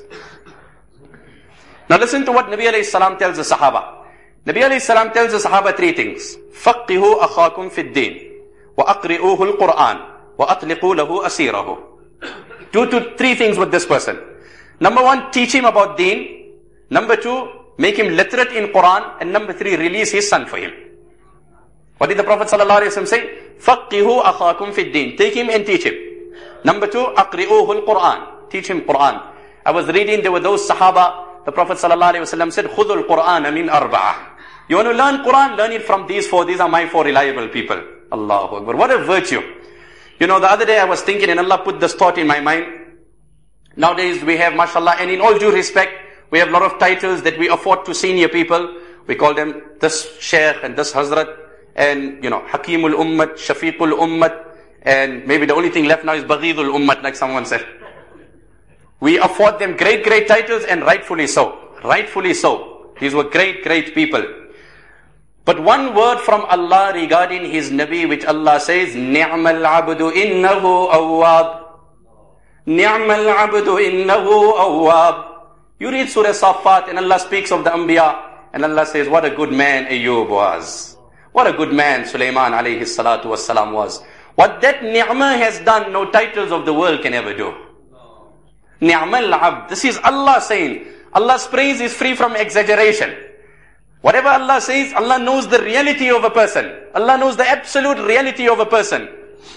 Now listen to what Nabi alayhi salam tells the Sahaba. Nabi alayhi salam tells the Sahaba three things. فَقِّهُ أَخَاكُمْ فِي الدِّينِ وَأَقْرِئُوهُ الْقُرْآنِ وَأَطْلِقُوا لَهُ أَسِيرَهُ. Two to three things with this person. Number one, teach him about deen. Number two, make him literate in Quran. And number three, release his son for him. What did the Prophet ﷺ say? فَقِّهُ أَخَاكُمْ فِي الدِّينِ. Take him and teach him. Number two, أَقْرِئُوهُ الْقُرْآنِ. Teach him Quran. I was reading, there were those Sahaba, the Prophet ﷺ said, خُذُوا الْقُرْآنَ مِنْ أَرْبَعَةٍ. You want to learn Quran? Learn it from these four. These are my four reliable people. Allahu Akbar. What a virtue. You know, the other day I was thinking, and Allah put this thought in my mind. Nowadays we have, mashallah, and in all due respect, we have a lot of titles that we afford to senior people. We call them this Sheikh and this Hazrat, and, you know, Hakimul Ummat, Shafiqul Ummat, and maybe the only thing left now is Baghidul Ummat, like someone said. We afford them great, great titles, and rightfully so. Rightfully so. These were great, great people. But one word from Allah regarding His Nabi, which Allah says, Ni'mal abdu innahu awwab. Ni'mal abdu innahu awwab. You read Surah Safat and Allah speaks of the Anbiya, and Allah says, what a good man Ayyub was. What a good man Sulaiman alayhi salatu wassalam was. What that ni'mah has done, no titles of the world can ever do. Ni'mal abd. This is Allah saying. Allah's praise is free from exaggeration. Whatever Allah says, Allah knows the reality of a person. Allah knows the absolute reality of a person.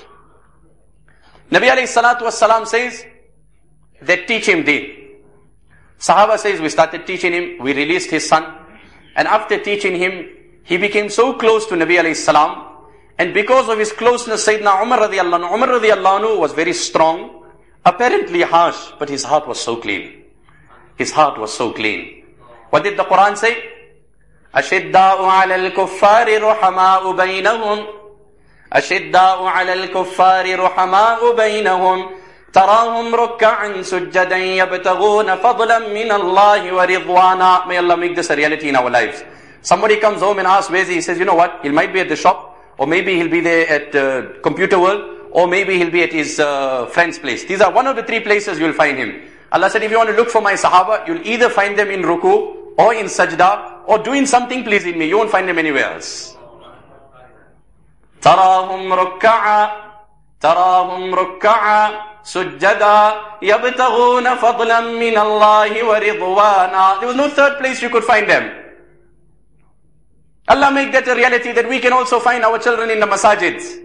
Nabi alayhi salatu wassalam says that teach him deen. Sahaba says we started teaching him, we released his son, and after teaching him, he became so close to Nabi alayhi salam, and because of his closeness, Sayyidina Umar radiyallahu anhu, Umar radiyallahu anhu was very strong, apparently harsh, but his heart was so clean. His heart was so clean. What did the Quran say? أشداء على الكفار رحماء بينهم أشداء على الكفار رحماء بينهم تراهم ركعا سجدا يبتغون فضلا من الله ورضوانا. May Allah make this a reality in our lives. Somebody comes home and asks where is he? He says, you know what? He might be at the shop, or maybe he'll be there at uh, Computer World, or maybe he'll be at his uh, friend's place. These are one of the three places you'll find him. Allah said, if you want to look for my Sahaba, you'll either find them in ruku, or in sajda, or doing something pleasing me. You won't find them anywhere else. Tarahum rukka'a, tarahum rukka'a, سُجَّدًا يَبْتَغُونَ فَضْلًا مِّنَ اللَّهِ وَرِضْوَانًا. There was no third place you could find them. Allah make that a reality that we can also find our children in the masajids.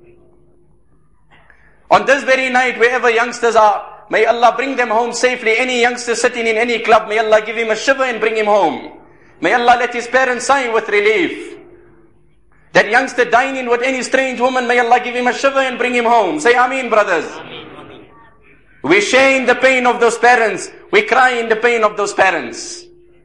On this very night, wherever youngsters are, may Allah bring them home safely. Any youngster sitting in any club, may Allah give him a shiver and bring him home. May Allah let his parents sigh with relief. That youngster dining with any strange woman, may Allah give him a shiver and bring him home. Say Ameen, brothers. Ameen. We share in the pain of those parents. We cry in the pain of those parents.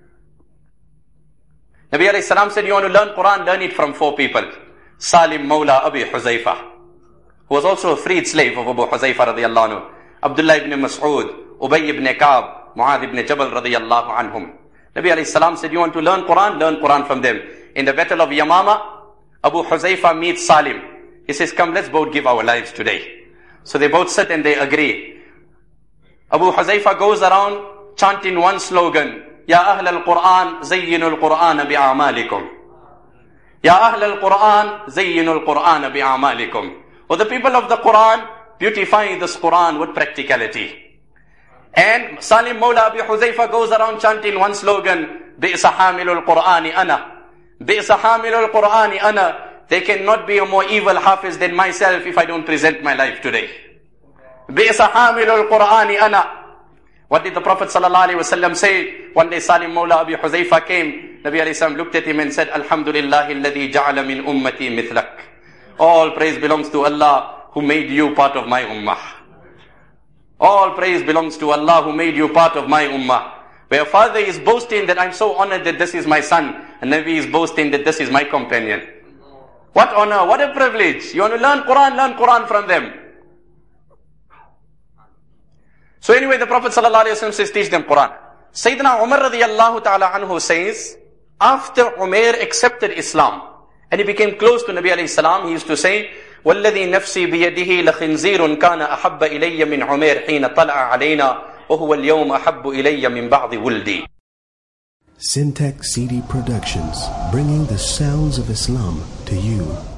Nabi alayhi salam said, you want to learn Quran, learn it from four people. Salim Mawla Abi Huzaifa, who was also a freed slave of Abu Huzaifa radiyallahu anhu. Abdullah ibn Mas'ud, Ubay ibn Ka'b, Mu'adh ibn Jabal radiyallahu anhum. Nabi alayhi salam said, you want to learn Quran, learn Quran from them. In the battle of Yamama, Abu Huzaifa meets Salim. He says, come, let's both give our lives today. So they both sit and they agree. Abu Huzaifa goes around chanting one slogan, Ya Ahl al-Quran, Zayyinu al-Quran bi'amalikum. Ya Ahl al-Quran, Zayyinu al-Quran bi'amalikum. O the people of the Quran, beautify this Quran with practicality. And Salim Mawla Abi Huzaifa goes around chanting one slogan, Bi'sa hamilul Qur'ani ana. Bi'sa hamilul Qur'ani ana. There cannot be a more evil hafiz than myself if I don't present my life today. Bi'sa hamilul Qur'ani ana. What did the Prophet ﷺ say? One day Salim Mawla Abi Huzaifa came. Nabi alayhi salam looked at him and said, Alhamdulillahi alladhi ja'ala min ummati mithlak. All praise belongs to Allah who made you part of my ummah. All praise belongs to Allah who made you part of my ummah. Where father is boasting that I'm so honored that this is my son, and Nabi is boasting that this is my companion. What honor, what a privilege. You want to learn Quran, learn Quran from them. So anyway, the Prophet ﷺ says, teach them Quran. Sayyidina Umar radiyallahu ta'ala anhu says, after Umair accepted Islam, and he became close to Nabi alayhi salam, he used to say, وَالَّذِي نَفْسِي بِيَدِهِ لَخِنْزِيرٌ كَانَ أَحَبَّ إِلَيَّ مِنْ عُمَيْرٍ حِينَ طَلَعَ عَلَيْنَا وَهُوَ الْيَوْمَ أَحَبُّ إِلَيَّ مِنْ بَعْضِ وُلْدِي. Syntech C D Productions, bringing the sounds of Islam to you.